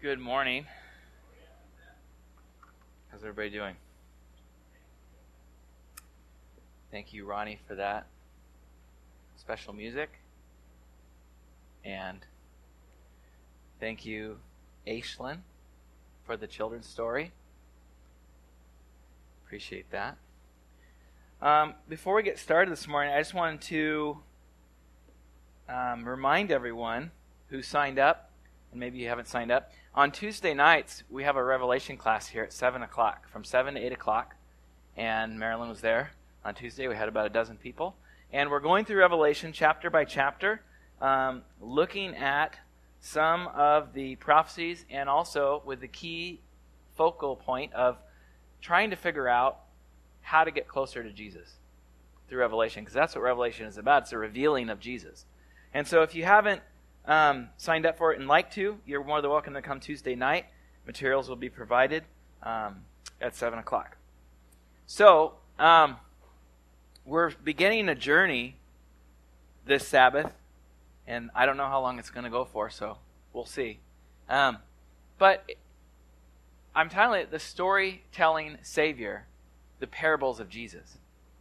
Good morning. How's everybody doing? Thank you, Ronnie, for that special music. And thank you, Aislinn, for the children's story. Appreciate that. Before we get started this morning, I just wanted to remind everyone who signed up, and maybe you haven't signed up, on Tuesday nights, we have a Revelation class here at 7 o'clock, from 7 to 8 o'clock, and Marilyn was there on Tuesday. We had about a dozen people, and we're going through Revelation chapter by chapter, looking at some of the prophecies, and also with the key focal point of trying to figure out how to get closer to Jesus through Revelation, because that's what Revelation is about. It's a revealing of Jesus. And so if you haven't signed up for it and like to, you're more than welcome to come Tuesday night. Materials will be provided at 7 o'clock. So, we're beginning a journey this Sabbath, and I don't know how long it's going to go for, so we'll see. But I'm telling you, the storytelling Savior, the parables of Jesus.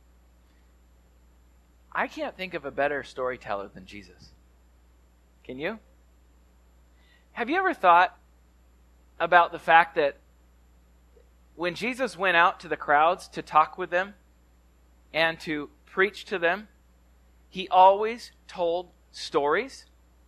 I can't think of a better storyteller than Jesus. Can you? Have you ever thought about the fact that when Jesus went out to the crowds to talk with them and to preach to them, he always told stories?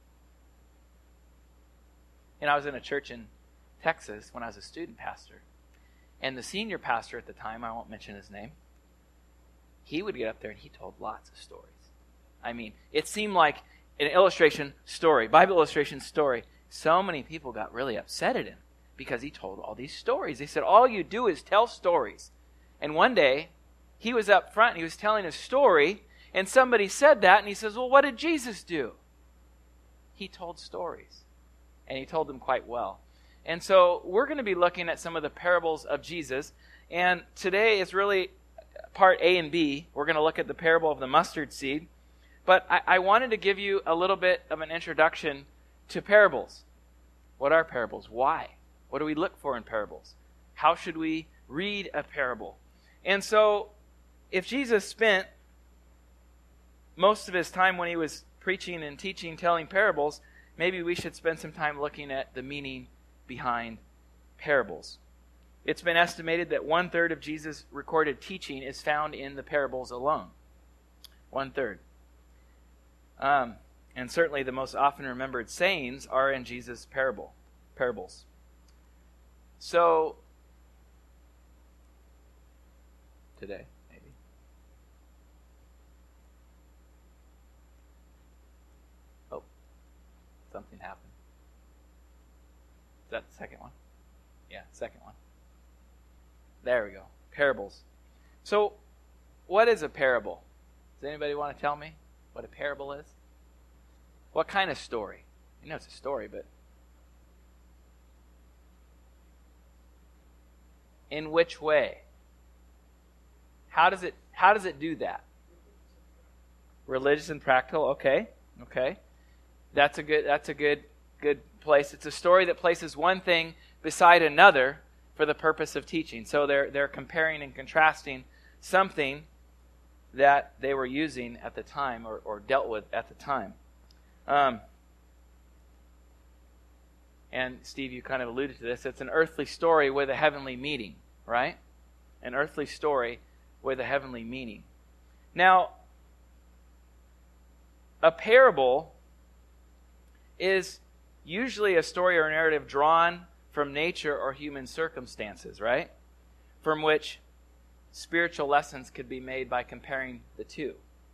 And I was in a church in Texas when I was a student pastor. And the senior pastor at the time, I won't mention his name, he would get up there and he told lots of stories. I mean, it seemed like an illustration story, Bible illustration story. So many people got really upset at him because he told all these stories. They said, all you do is tell stories. And one day, he was up front and he was telling a story, and somebody said that, and he says, well, what did Jesus do? He told stories, and he told them quite well. And so we're going to be looking at some of the parables of Jesus, and today is really part A and B. We're going to look at the parable of the mustard seed. But I wanted to give you a little bit of an introduction to parables. What are parables? Why? What do we look for in parables? How should we read a parable? And so, if Jesus spent most of his time when he was preaching and teaching, telling parables, maybe we should spend some time looking at the meaning behind parables. It's been estimated that 1/3 of Jesus' recorded teaching is found in the parables alone. 1/3. And certainly the most often remembered sayings are in Jesus' parables. So, today, maybe. Oh, something happened. Is that the second one? Yeah, second one. There we go. Parables. So, what is a parable? Does anybody want to tell me what a parable is? What kind of story? You know it's a story, but in which way? How does it do that? Religious and practical. Okay. That's a good place. It's a story that places one thing beside another for the purpose of teaching. So they're comparing and contrasting something that they were using at the time or dealt with at the time. And Steve, you kind of alluded to this. It's an earthly story with a heavenly meaning, right? An earthly story with a heavenly meaning. Now, a parable is usually a story or narrative drawn from nature or human circumstances, right? From which spiritual lessons could be made by comparing the two.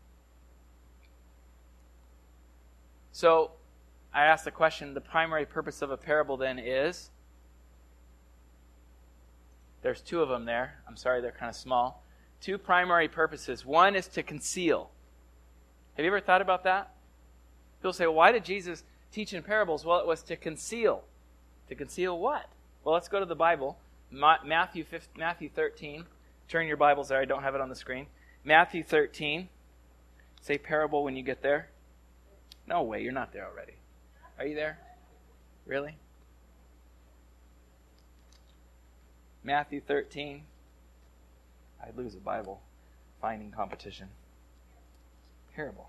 So, I asked the question, the primary purpose of a parable then is? There's two of them there. I'm sorry, they're kind of small. Two primary purposes. One is to conceal. Have you ever thought about that? People say, well, why did Jesus teach in parables? Well, it was to conceal. To conceal what? Well, let's go to the Bible. Matthew 13. Turn your Bibles there. I don't have it on the screen. Matthew 13. Say parable when you get there. No way, you're not there already. Are you there? Really? Matthew 13. I'd lose a Bible finding competition. Parable.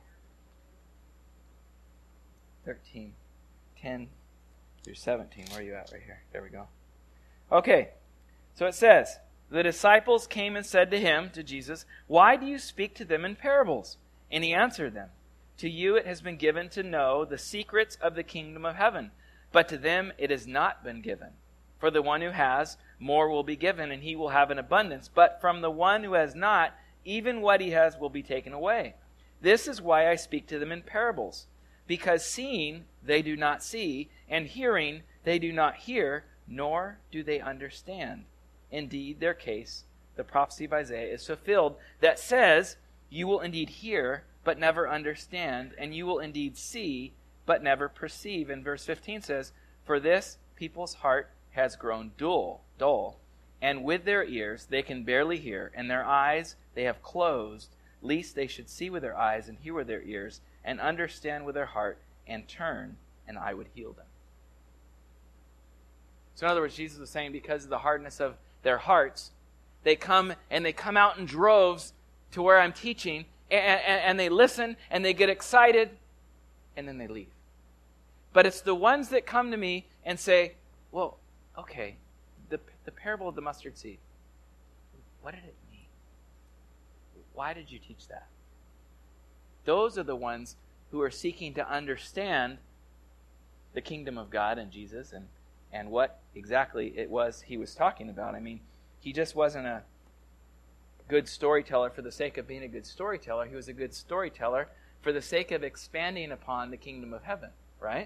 13, 10 through 17. Where are you at right here? There we go. Okay, so it says, the disciples came and said to him, to Jesus, "Why do you speak to them in parables?" And he answered them, "To you it has been given to know the secrets of the kingdom of heaven, but to them it has not been given. For the one who has, more will be given, and he will have an abundance. But from the one who has not, even what he has will be taken away. This is why I speak to them in parables. Because seeing they do not see, and hearing they do not hear, nor do they understand. Indeed, their case, the prophecy of Isaiah, is fulfilled, that says, you will indeed hear, but never understand, and you will indeed see, but never perceive." And verse 15 says, "For this people's heart has grown dull, and with their ears they can barely hear, and their eyes they have closed, lest they should see with their eyes and hear with their ears, and understand with their heart, and turn, and I would heal them." So in other words, Jesus was saying, because of the hardness of their hearts, they come out in droves to where I'm teaching, and they listen, and they get excited, and then they leave. But it's the ones that come to me and say, well, okay, the parable of the mustard seed, what did it mean? Why did you teach that? Those are the ones who are seeking to understand the kingdom of God and Jesus and what exactly it was he was talking about. I mean, he just wasn't a good storyteller for the sake of being a good storyteller. He was a good storyteller for the sake of expanding upon the kingdom of heaven, right?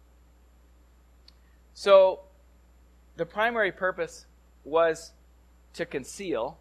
So, the primary purpose was to conceal,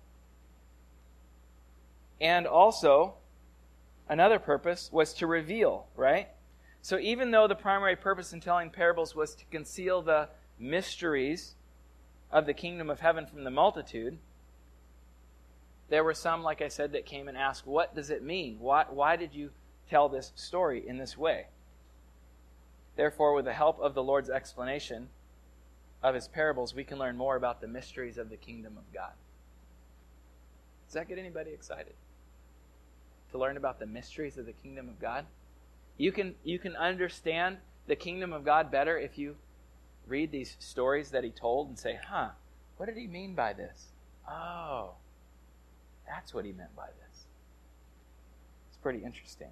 and also another purpose was to reveal, right? So even though the primary purpose in telling parables was to conceal the mysteries of the kingdom of heaven from the multitude, there were some, like I said, that came and asked, what does it mean? Why did you tell this story in this way? Therefore, with the help of the Lord's explanation of his parables, we can learn more about the mysteries of the kingdom of God. Does that get anybody excited? To learn about the mysteries of the kingdom of God? You can understand the kingdom of God better if you read these stories that he told and say, what did he mean by this? Oh, that's what he meant by this. It's pretty interesting.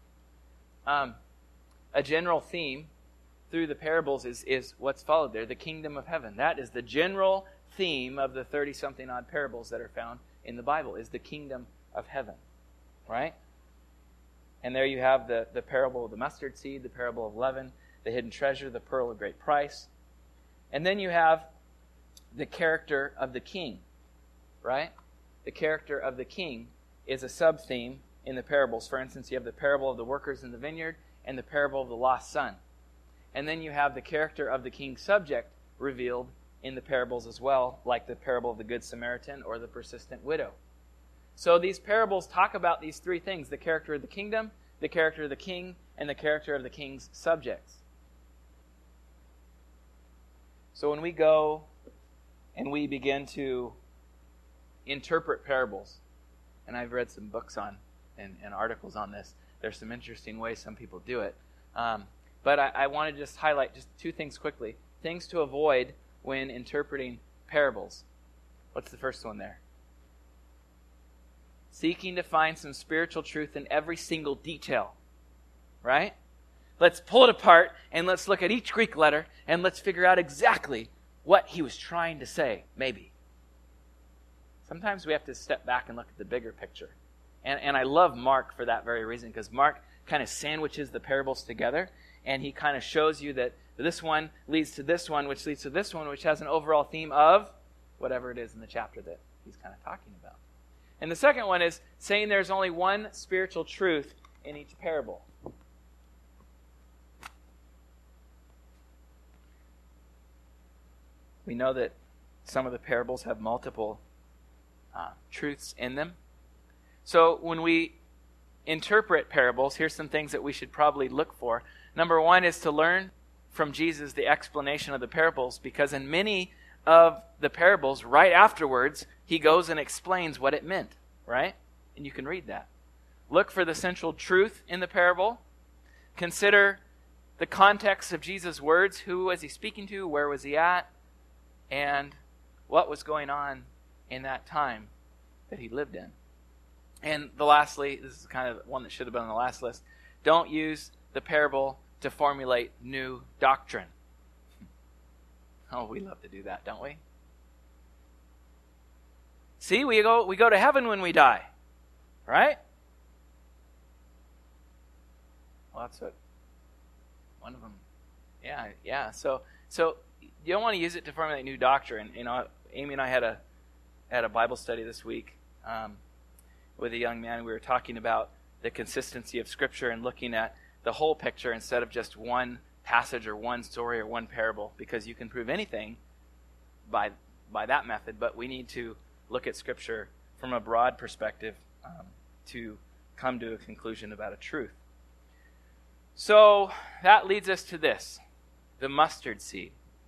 A general theme through the parables is what's followed there, the kingdom of heaven. That is the general theme of the 30-something odd parables that are found in the Bible, is the kingdom of heaven. Right? And there you have the parable of the mustard seed, the parable of leaven, the hidden treasure, the pearl of great price. And then you have the character of the king. Right? The character of the king is a sub-theme in the parables. For instance, you have the parable of the workers in the vineyard and the parable of the lost son. And then you have the character of the king's subject revealed in the parables as well, like the parable of the Good Samaritan or the persistent widow. So these parables talk about these three things: the character of the kingdom, the character of the king, and the character of the king's subjects. So when we go and we begin to interpret parables, and I've read some books on and articles on this, there's some interesting ways some people do it. But I want to just highlight just two things quickly. Things to avoid when interpreting parables. What's the first one there? Seeking to find some spiritual truth in every single detail. Right? Let's pull it apart and let's look at each Greek letter and let's figure out exactly what he was trying to say, maybe. Sometimes we have to step back and look at the bigger picture. And I love Mark for that very reason, because Mark kind of sandwiches the parables together, and he kind of shows you that this one leads to this one, which leads to this one, which has an overall theme of whatever it is in the chapter that he's kind of talking about. And the second one is saying there's only one spiritual truth in each parable. We know that some of the parables have multiple truths in them. So when we interpret parables, here's some things that we should probably look for. Number one is to learn from Jesus the explanation of the parables, because in many of the parables, right afterwards, he goes and explains what it meant, right? And you can read that. Look for the central truth in the parable. Consider the context of Jesus' words. Who was he speaking to? Where was he at? And what was going on in that time that he lived in. And lastly, this is kind of one that should have been on the last list. Don't use the parable to formulate new doctrine. Oh, we love to do that, don't we? See, we go to heaven when we die, right? Well, that's what one of them. Yeah. So you don't want to use it to formulate new doctrine. You know, Amy and I had a Bible study this week with a young man. We were talking about the consistency of Scripture and looking at the whole picture instead of just one passage or one story or one parable, because you can prove anything by that method, but we need to look at Scripture from a broad perspective to come to a conclusion about a truth. So that leads us to this, the mustard seed.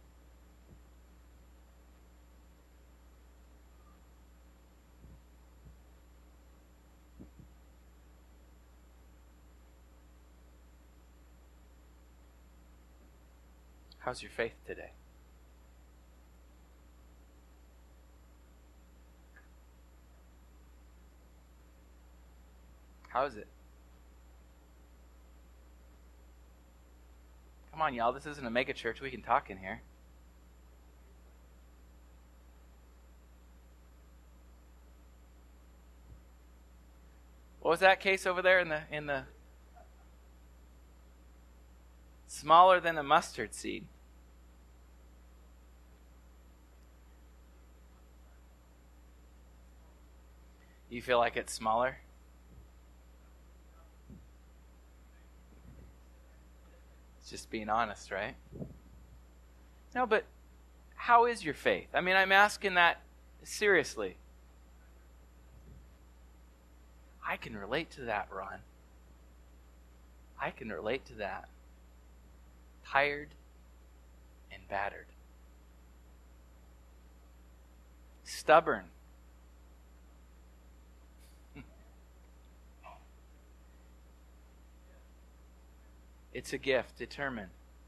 How's your faith today? How is it? Come on, y'all. This isn't a mega church. We can talk in here. What was that case over there in the smaller than a mustard seed? You feel like it's smaller? It's just being honest, right? No, but how is your faith? I mean, I'm asking that seriously. I can relate to that, Ron. I can relate to that. Tired and battered. Stubborn. It's a gift, determined.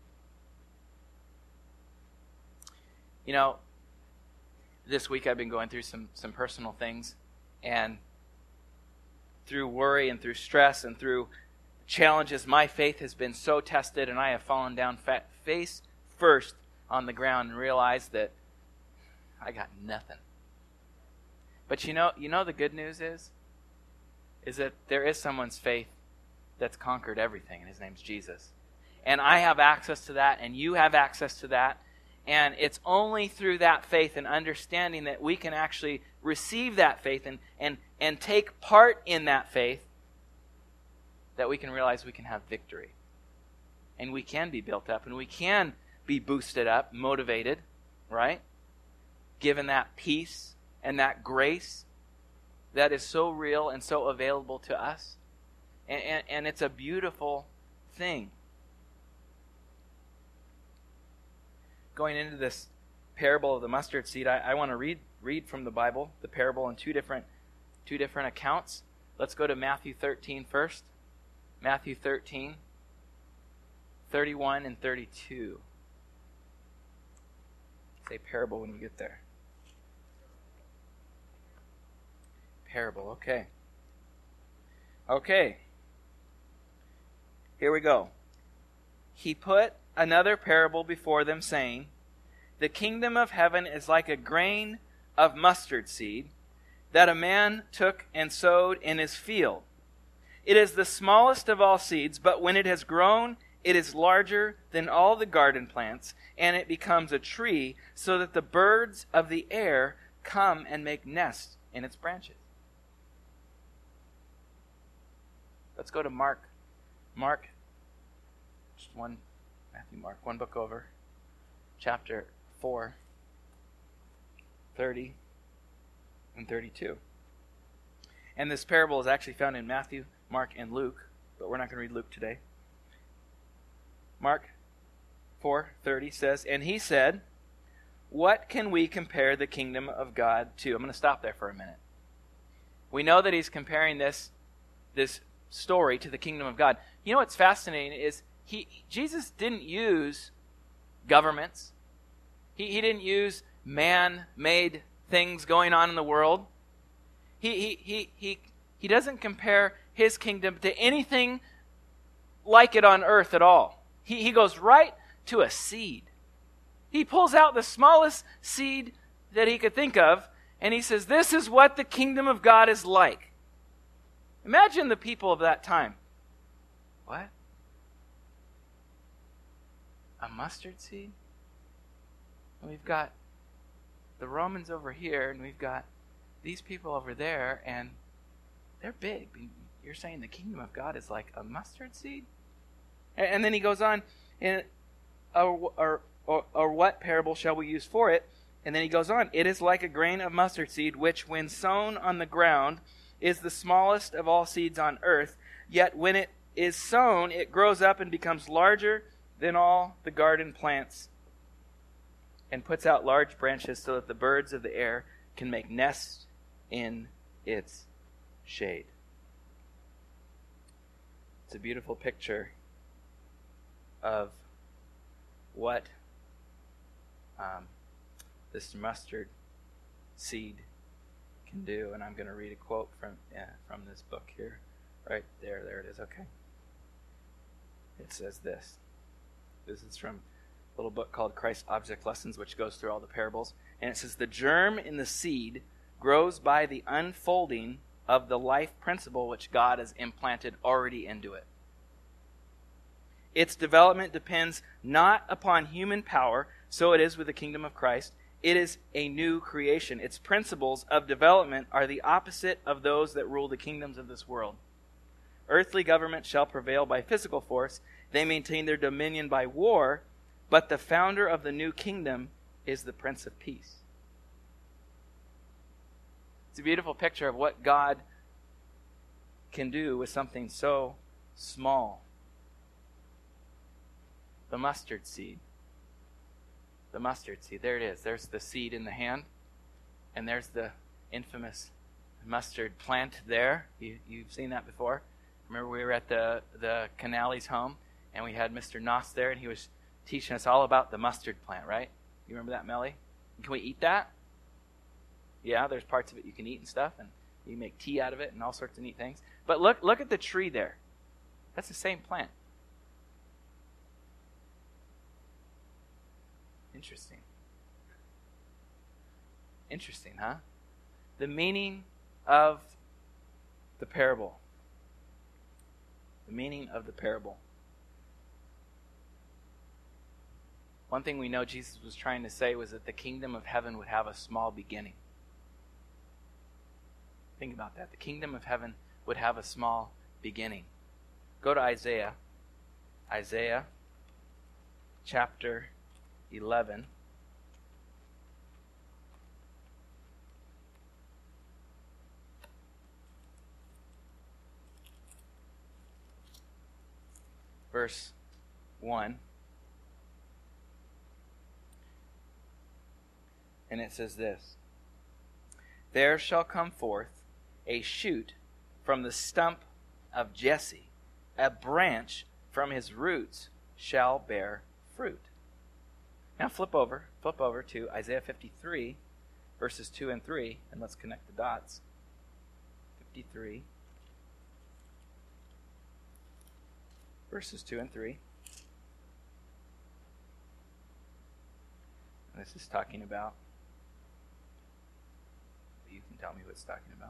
You know, this week I've been going through some personal things, and through worry and through stress and through challenges, my faith has been so tested, and I have fallen down face first on the ground and realized that I got nothing. But you know the good news is that there is someone's faith that's conquered everything, and his name's Jesus. And I have access to that, and you have access to that, and it's only through that faith and understanding that we can actually receive that faith and take part in that faith that we can realize we can have victory. And we can be built up, and we can be boosted up, motivated, right? Given that peace and that grace that is so real and so available to us. And it's a beautiful thing. Going into this parable of the mustard seed, I want to read from the Bible, the parable in two different accounts. Let's go to Matthew 13 first. Matthew 13, 31 and 32. Say parable when you get there. Parable, okay. Okay. Here we go. He put another parable before them, saying, "The kingdom of heaven is like a grain of mustard seed that a man took and sowed in his field. It is the smallest of all seeds, but when it has grown, it is larger than all the garden plants, and it becomes a tree, so that the birds of the air come and make nests in its branches." Let's go to Mark, just one, Matthew, Mark, one book over, chapter 4, 30 and 32. And this parable is actually found in Matthew, Mark, and Luke, but we're not going to read Luke today. Mark 4:30 says, "And he said, what can we compare the kingdom of God to? I'm going to stop there for a minute. We know that he's comparing this story to the kingdom of God. You know what's fascinating is Jesus didn't use governments. He didn't use man-made things going on in the world. He doesn't compare his kingdom to anything like it on earth at all. He goes right to a seed. He pulls out the smallest seed that he could think of, and he says, this is what the kingdom of God is like. Imagine the people of that time. What? A mustard seed? And we've got the Romans over here, and we've got these people over there, and they're big. You're saying the kingdom of God is like a mustard seed? And then he goes on, or what parable shall we use for it? And then he goes on, it is like a grain of mustard seed, which when sown on the ground is the smallest of all seeds on earth. Yet when it is sown, it grows up and becomes larger than all the garden plants, and puts out large branches so that the birds of the air can make nests in its shade. It's a beautiful picture of what this mustard seed can do. And I'm going to read a quote from this book here. Right there. There it is. Okay. It says this. This is from a little book called Christ's Object Lessons, which goes through all the parables. And it says, the germ in the seed grows by the unfolding of the life principle which God has implanted already into it. Its development depends not upon human power, so it is with the kingdom of Christ. It is a new creation. Its principles of development are the opposite of those that rule the kingdoms of this world. Earthly government shall prevail by physical force. They maintain their dominion by war, but the founder of the new kingdom is the Prince of Peace. It's a beautiful picture of what God can do with something so small. The mustard seed. The mustard seed. There it is. There's the seed in the hand. And there's the infamous mustard plant there. You've seen that before. Remember we were at the Canales home, and we had Mr. Noss there, and he was teaching us all about the mustard plant, right? You remember that, Melly? Can we eat that? Yeah, there's parts of it you can eat and stuff, and you make tea out of it and all sorts of neat things. But look at the tree there. That's the same plant. Interesting. Interesting, huh? The meaning of the parable. The meaning of the parable. One thing we know Jesus was trying to say was that the kingdom of heaven would have a small beginning. Think about that. The kingdom of heaven would have a small beginning. Go to Isaiah. Isaiah chapter 11. Verse 1. And it says this. There shall come forth a shoot from the stump of Jesse. A branch from his roots shall bear fruit. Now flip over to Isaiah 53, verses 2 and 3, and let's connect the dots. 53, verses 2 and 3. And this is talking about, you can tell me what it's talking about.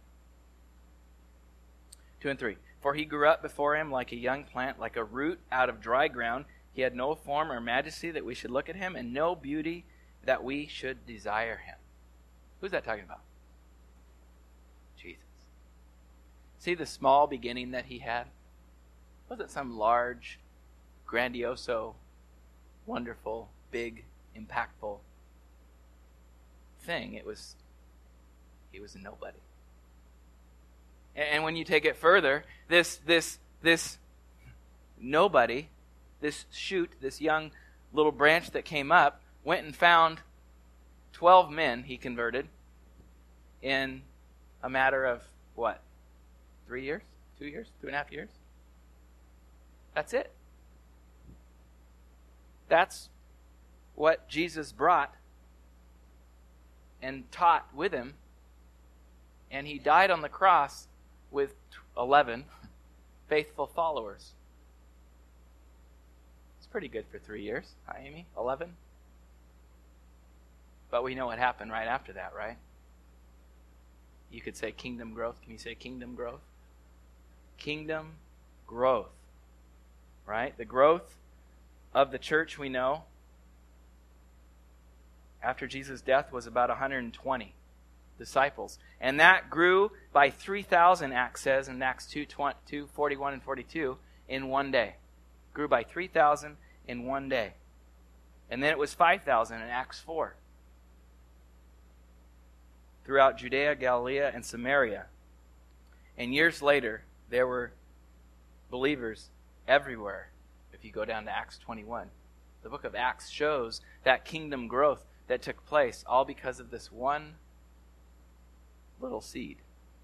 2 and 3. For he grew up before him like a young plant, like a root out of dry ground. He had no form or majesty that we should look at him, and no beauty that we should desire him. Who's that talking about? Jesus. See the small beginning that he had? It wasn't some large, grandioso, wonderful, big, impactful thing. He was a nobody. And when you take it further, this nobody, this shoot, this young little branch that came up, went and found 12 men he converted in a matter of, what, 3 years? 2 years? 2.5 years? That's it. That's what Jesus brought and taught with him. And he died on the cross with 11 faithful followers. It's pretty good for 3 years. Hi, Amy? 11? But we know what happened right after that, right? You could say kingdom growth. Can you say kingdom growth? Kingdom growth. Right? The growth of the church, we know, after Jesus' death was about 120 disciples. And that grew by 3,000, Acts says, in Acts 2, 41 and 42, in one day. Grew by 3,000 in one day. And then it was 5,000 in Acts 4. Throughout Judea, Galilee, and Samaria. And years later, there were believers everywhere. If you go down to Acts 21, the book of Acts shows that kingdom growth that took place all because of this one little seed.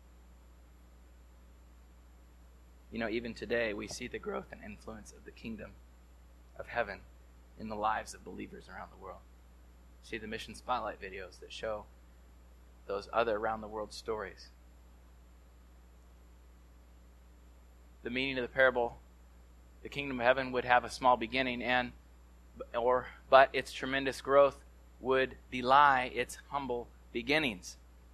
You know, even today we see the growth and influence of the kingdom of heaven in the lives of believers around the world. See the Mission Spotlight videos that show those other around the world stories. The meaning of the parable, the kingdom of heaven would have a small beginning, but its tremendous growth would belie its humble beginnings.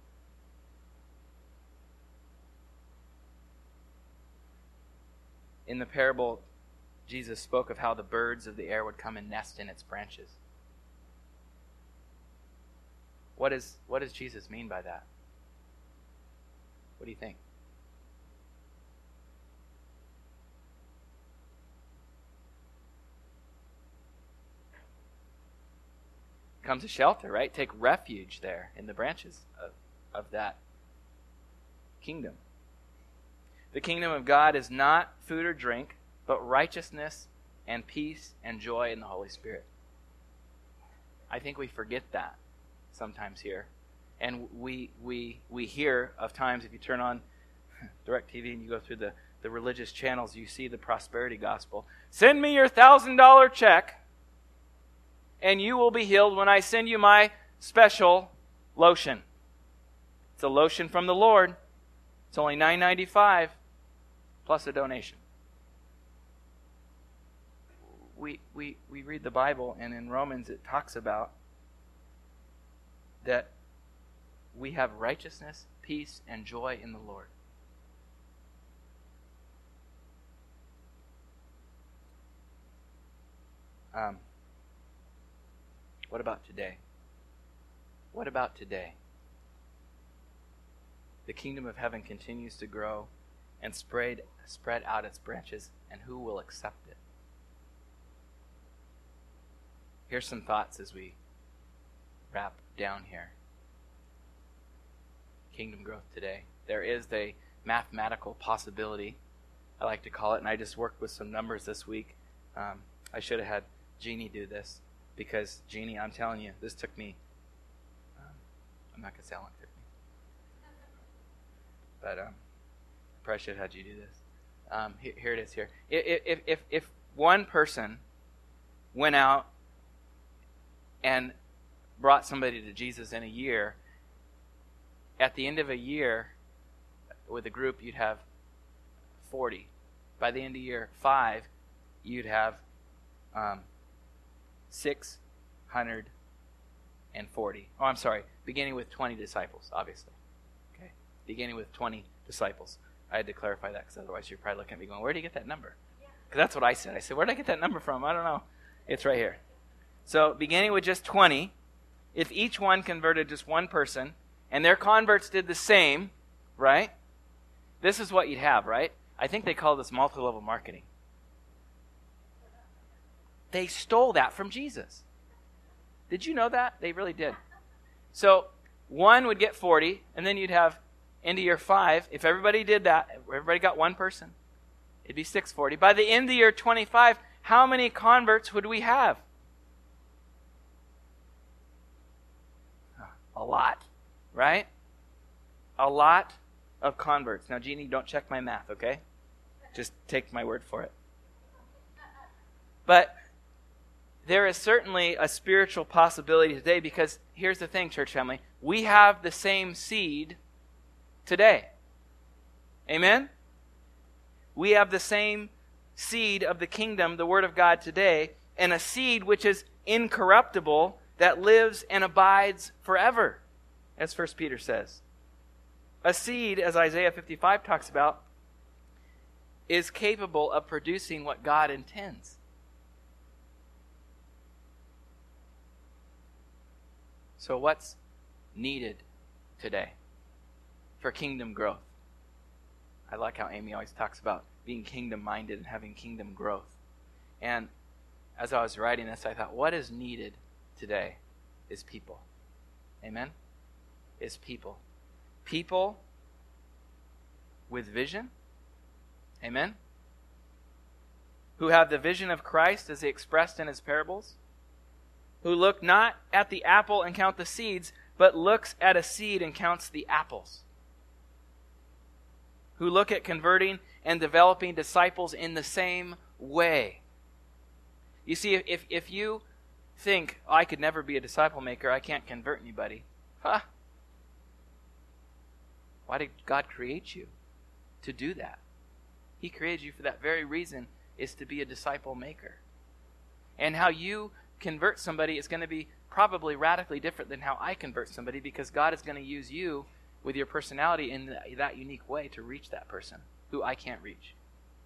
In the parable, Jesus spoke of how the birds of the air would come and nest in its branches. What does Jesus mean by that? What do you think? Come to shelter, right? Take refuge there in the branches of that kingdom. The kingdom of God is not food or drink, but righteousness and peace and joy in the Holy Spirit. I think we forget that sometimes here. And we hear of times, if you turn on DirecTV and you go through the religious channels, you see the prosperity gospel. Send me your $1,000 check and you will be healed when I send you my special lotion. It's a lotion from the Lord. It's only $9.95 plus a donation. We read the Bible, and in Romans it talks about that we have righteousness, peace, and joy in the Lord. What about today? What about today? The kingdom of heaven continues to grow and spread out its branches, and who will accept it? Here's some thoughts as we wrap down here. Kingdom growth today. There is a mathematical possibility, I like to call it, and I just worked with some numbers this week. I should have had Jeannie do this, because Jeannie, I'm telling you, this took me, I'm not going to say how long it took me, but probably should have had you do this. Here it is here. If one person went out and brought somebody to Jesus in a year, at the end of a year, with a group, you'd have 40. By the end of year 5, you'd have 640. Oh, I'm sorry. Beginning with 20 disciples, obviously. Okay, beginning with 20 disciples. I had to clarify that, because otherwise you're probably looking at me going, where did you get that number? Because that's what I said. I said, where did I get that number from? I don't know. It's right here. So beginning with just 20, if each one converted just one person, and their converts did the same, right? This is what you'd have, right? I think they call this multi-level marketing. They stole that from Jesus. Did you know that? They really did. So one would get 40, and then you'd have into year 5. If everybody did that, everybody got one person, it'd be 640. By the end of year 25, how many converts would we have? A lot, right? A lot of converts. Now, Jeannie, don't check my math, okay? Just take my word for it. But there is certainly a spiritual possibility today, because here's the thing, church family. We have the same seed today. Amen? We have the same seed of the kingdom, the Word of God today, and a seed which is incorruptible, that lives and abides forever, as 1 Peter says. A seed, as Isaiah 55 talks about, is capable of producing what God intends. So what's needed today for kingdom growth? I like how Amy always talks about being kingdom-minded and having kingdom growth. And as I was writing this, I thought, what is needed today is people. Amen? Is people. People with vision. Amen? Who have the vision of Christ as he expressed in his parables. Who look not at the apple and count the seeds, but looks at a seed and counts the apples. Who look at converting and developing disciples in the same way. You see, if you think, oh, I could never be a disciple maker, I can't convert anybody. Why did God create you to do that? He created you for that very reason, is to be a disciple maker. And how you convert somebody is going to be probably radically different than how I convert somebody, because God is going to use you with your personality in that unique way to reach that person who I can't reach.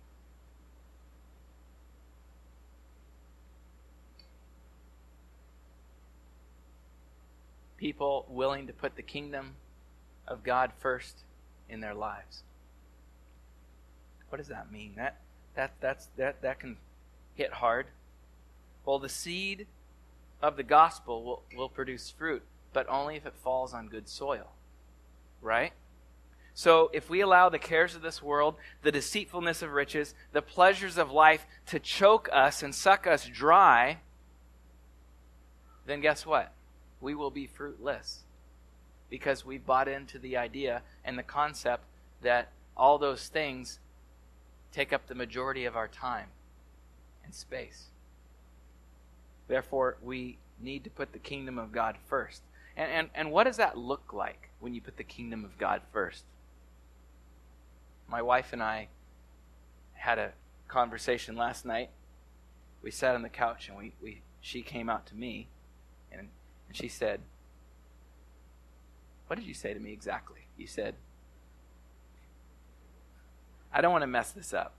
People willing to put the kingdom of God first in their lives. What does that mean? That can hit hard. Well, the seed of the gospel will produce fruit, but only if it falls on good soil. Right? So if we allow the cares of this world, the deceitfulness of riches, the pleasures of life to choke us and suck us dry, then guess what? We will be fruitless, because we've bought into the idea and the concept that all those things take up the majority of our time and space. Therefore, we need to put the kingdom of God first. And what does that look like when you put the kingdom of God first? My wife and I had a conversation last night. We sat on the couch and she came out to me and she said, what did you say to me exactly? You said, I don't want to mess this up.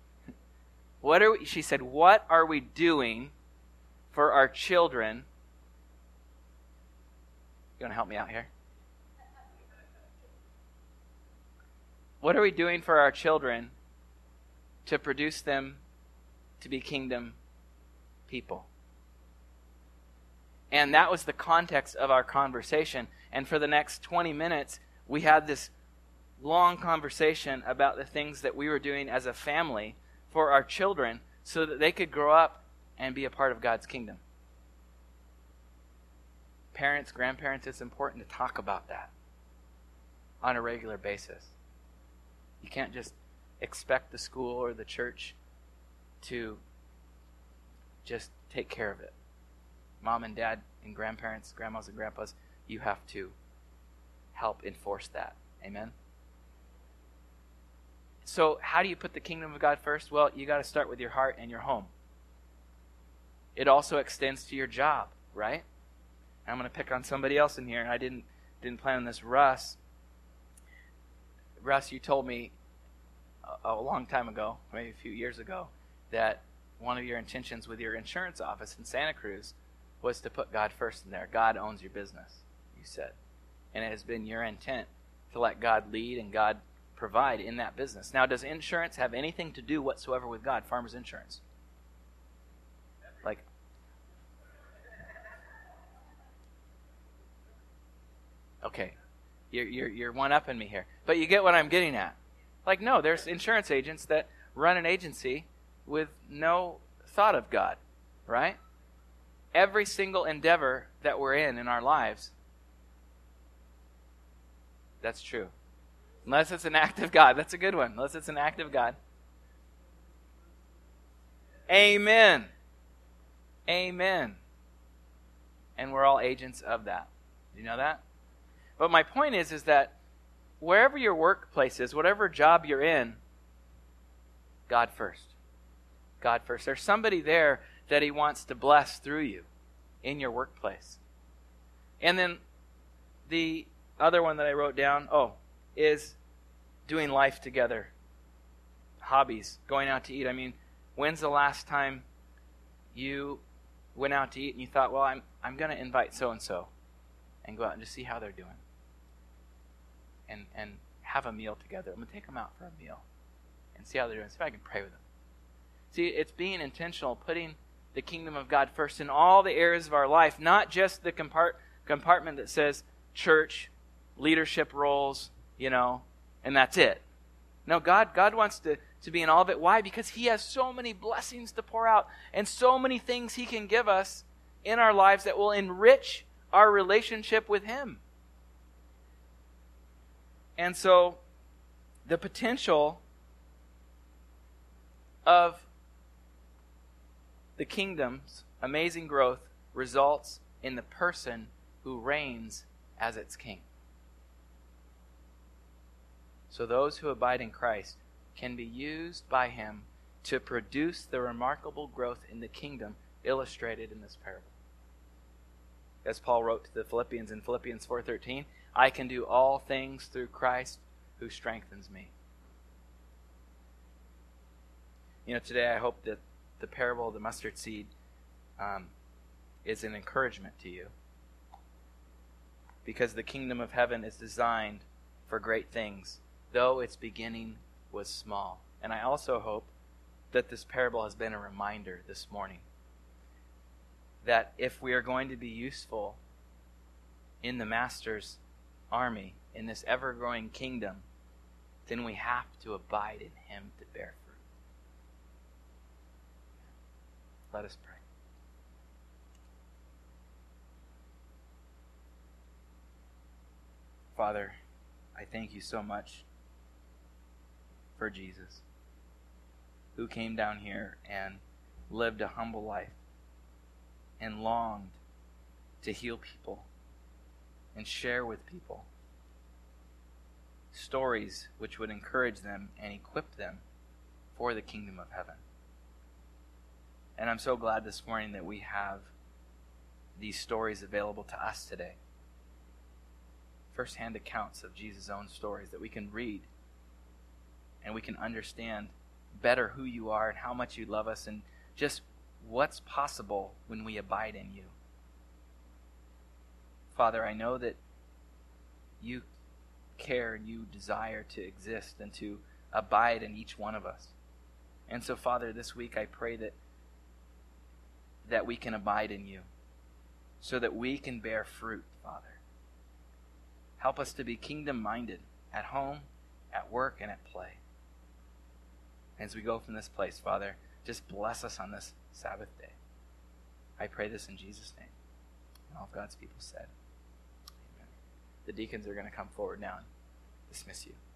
She said, what are we doing for our children? You want to help me out here? What are we doing for our children to produce them to be kingdom people? And that was the context of our conversation. And for the next 20 minutes, we had this long conversation about the things that we were doing as a family for our children so that they could grow up and be a part of God's kingdom. Parents, grandparents, it's important to talk about that on a regular basis. You can't just expect the school or the church to just take care of it. Mom and dad and grandparents, grandmas and grandpas, you have to help enforce that. Amen? So how do you put the kingdom of God first? Well, you got to start with your heart and your home. It also extends to your job, right? I'm going to pick on somebody else in here, and I didn't plan on this. Russ, you told me a long time ago, maybe a few years ago, that one of your intentions with your insurance office in Santa Cruz was to put God first in there. God owns your business, you said. And it has been your intent to let God lead and God provide in that business. Now, does insurance have anything to do whatsoever with God? Farmers insurance? Like, okay, you're one-upping me here. But you get what I'm getting at. Like, no, there's insurance agents that run an agency with no thought of God, right? Every single endeavor that we're in our lives That's true. Unless it's an act of God. That's a good one. Unless it's an act of God. Amen. Amen. And we're all agents of that. Do you know that? But my point is that wherever your workplace is, whatever job you're in, God first. God first. There's somebody there that he wants to bless through you in your workplace. And then the other one that I wrote down, is doing life together. Hobbies, going out to eat. I mean, when's the last time you went out to eat and you thought, well, I'm going to invite so-and-so and go out and just see how they're doing. And have a meal together. I'm going to take them out for a meal and see how they're doing. See if I can pray with them. See, it's being intentional, putting the kingdom of God first in all the areas of our life, not just the compartment that says church, leadership roles, and that's it. No, God wants to be in all of it. Why? Because he has so many blessings to pour out and so many things he can give us in our lives that will enrich our relationship with him. And so the potential of the kingdom's amazing growth results in the person who reigns as its king. So those who abide in Christ can be used by him to produce the remarkable growth in the kingdom illustrated in this parable. As Paul wrote to the Philippians in Philippians 4:13, I can do all things through Christ who strengthens me. Today I hope that the parable of the mustard seed is an encouragement to you. Because the kingdom of heaven is designed for great things, though its beginning was small. And I also hope that this parable has been a reminder this morning that if we are going to be useful in the Master's army, in this ever-growing kingdom, then we have to abide in him to bear fruit. Let us pray. Father, I thank you so much for Jesus, who came down here and lived a humble life and longed to heal people and share with people stories which would encourage them and equip them for the kingdom of heaven. And I'm so glad this morning that we have these stories available to us today. First-hand accounts of Jesus' own stories that we can read and we can understand better who you are and how much you love us and just what's possible when we abide in you. Father, I know that you care and you desire to exist and to abide in each one of us. And so, Father, this week I pray that we can abide in you so that we can bear fruit, Father. Help us to be kingdom-minded at home, at work, and at play. As we go from this place, Father, just bless us on this Sabbath day. I pray this in Jesus' name. And all of God's people said, amen. The deacons are going to come forward now and dismiss you.